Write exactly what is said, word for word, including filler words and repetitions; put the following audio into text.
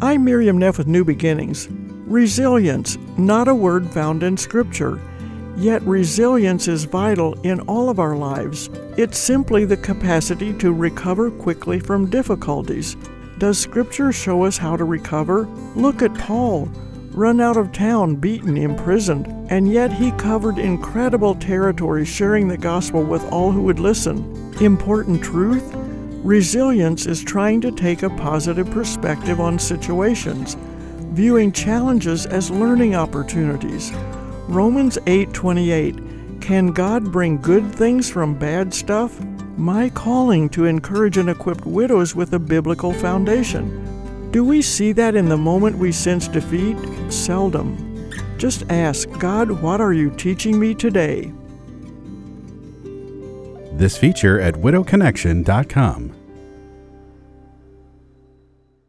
I'm Miriam Neff with New Beginnings. Resilience, not a word found in Scripture. Yet resilience is vital in all of our lives. It's simply the capacity to recover quickly from difficulties. Does Scripture show us how to recover? Look at Paul, run out of town, beaten, imprisoned, and yet he covered incredible territory sharing the gospel with all who would listen. Important truth? Resilience is trying to take a positive perspective on situations, viewing challenges as learning opportunities. Romans eight twenty-eight, can God bring good things from bad stuff? My calling to encourage and equip widows with a biblical foundation. Do we see that in the moment we sense defeat? Seldom. Just ask, God, what are you teaching me today? This feature at widow connection dot com.